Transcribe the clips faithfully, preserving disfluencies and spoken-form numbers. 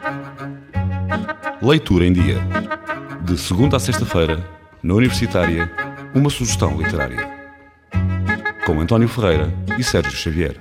Leitura em Dia. De segunda a sexta-feira, na Universitária, uma sugestão literária. Com António Ferreira e Sérgio Xavier.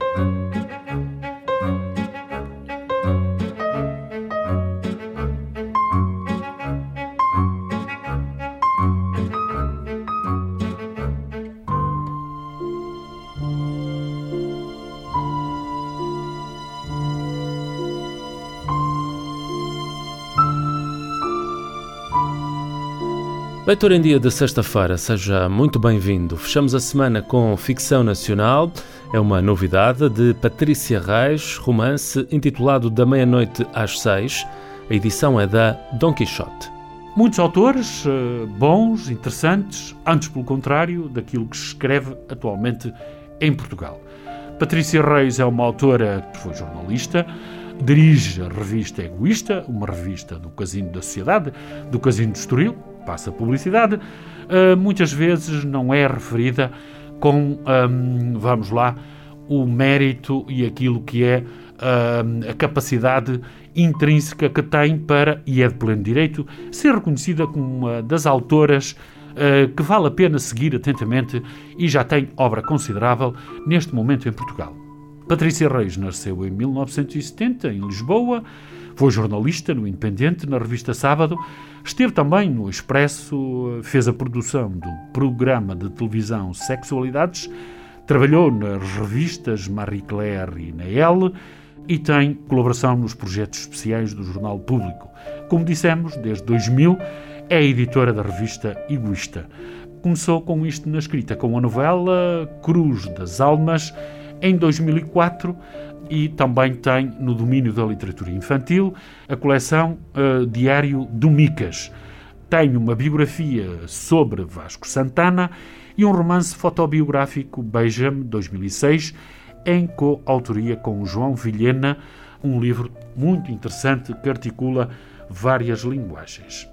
Leitura em Dia de sexta-feira, seja muito bem-vindo. Fechamos a semana com ficção nacional. É uma novidade de Patrícia Reis, romance intitulado Da Meia-Noite às Seis. A edição é da Dom Quixote. Muitos autores uh, bons, interessantes, antes pelo contrário daquilo que se escreve atualmente em Portugal. Patrícia Reis é uma autora que foi jornalista, dirige a revista Egoísta, uma revista do Casino da Sociedade, do Casino de Estoril, passa publicidade, uh, muitas vezes não é referida com, um, vamos lá, o mérito e aquilo que é uh, a capacidade intrínseca que tem para, e é de pleno direito, ser reconhecida como uma das autoras uh, que vale a pena seguir atentamente e já tem obra considerável neste momento em Portugal. Patrícia Reis nasceu em mil novecentos e setenta, em Lisboa, foi jornalista no Independente, na revista Sábado, esteve também no Expresso, fez a produção do programa de televisão Sexualidades, trabalhou nas revistas Marie Claire e na Elle e tem colaboração nos projetos especiais do Jornal Público. Como dissemos, desde dois mil é editora da revista Egoísta. Começou com isto na escrita, com a novela Cruz das Almas, em dois mil e quatro, e também tem no domínio da literatura infantil a coleção uh, Diário do Micas. Tem uma biografia sobre Vasco Santana e um romance fotobiográfico, Beija-me, dois mil e seis, em coautoria com João Vilhena, um livro muito interessante que articula várias linguagens.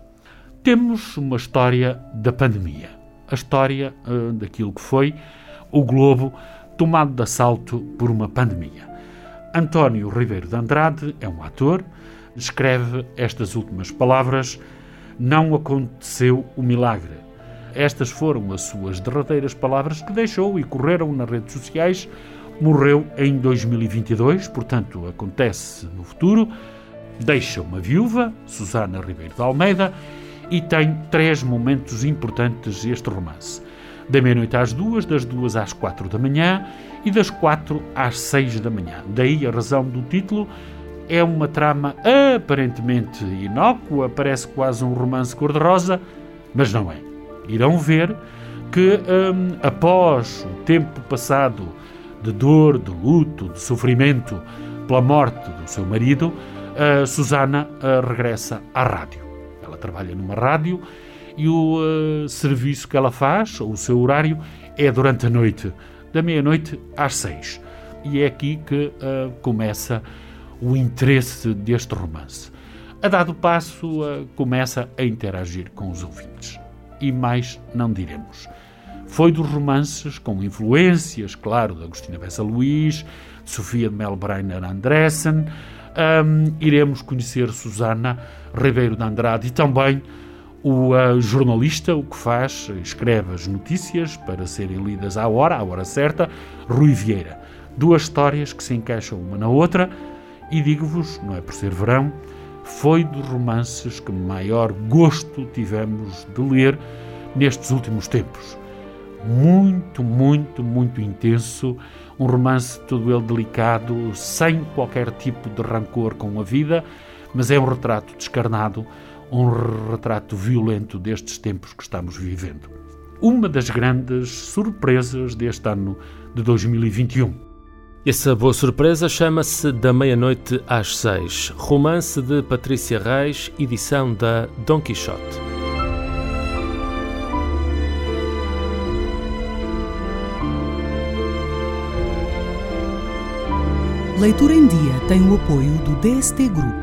Temos uma história da pandemia, a história uh, daquilo que foi o globo tomado de assalto por uma pandemia. António Ribeiro de Andrade é um ator, escreve estas últimas palavras: não aconteceu o milagre. Estas foram as suas derradeiras palavras que deixou e correram nas redes sociais. Morreu em dois mil e vinte e dois, portanto acontece no futuro. Deixa uma viúva, Susana Ribeiro de Almeida, e tem três momentos importantes este romance. Da meia-noite às duas, das duas às quatro da manhã e das quatro às seis da manhã. Daí a razão do título. É uma trama aparentemente inócua, parece quase um romance cor-de-rosa, mas não é. Irão ver que, hum, após o tempo passado de dor, de luto, de sofrimento pela morte do seu marido, a Susana a, regressa à rádio. Ela trabalha numa rádio e o uh, serviço que ela faz, o seu horário, é durante a noite, da meia-noite às seis. E é aqui que uh, começa o interesse deste romance. A dado passo, uh, começa a interagir com os ouvintes. E mais não diremos. Foi dos romances com influências, claro, de Agostina Bessa Luís, de Sofia de Melbrenner Andressen. Um, iremos conhecer Susana Ribeiro de Andrade e também o uh, jornalista, o que faz, escreve as notícias para serem lidas à hora, à hora certa, Rui Vieira. Duas histórias que se encaixam uma na outra e digo-vos, não é por ser verão, foi dos romances que maior gosto tivemos de ler nestes últimos tempos. Muito, muito, muito intenso, um romance todo ele delicado, sem qualquer tipo de rancor com a vida, mas é um retrato descarnado, um retrato violento destes tempos que estamos vivendo. Uma das grandes surpresas deste ano de dois mil e vinte e um. Essa boa surpresa chama-se Da Meia-Noite às Seis, romance de Patrícia Reis, edição da Dom Quixote. Leitura em Dia tem o apoio do D S T Group.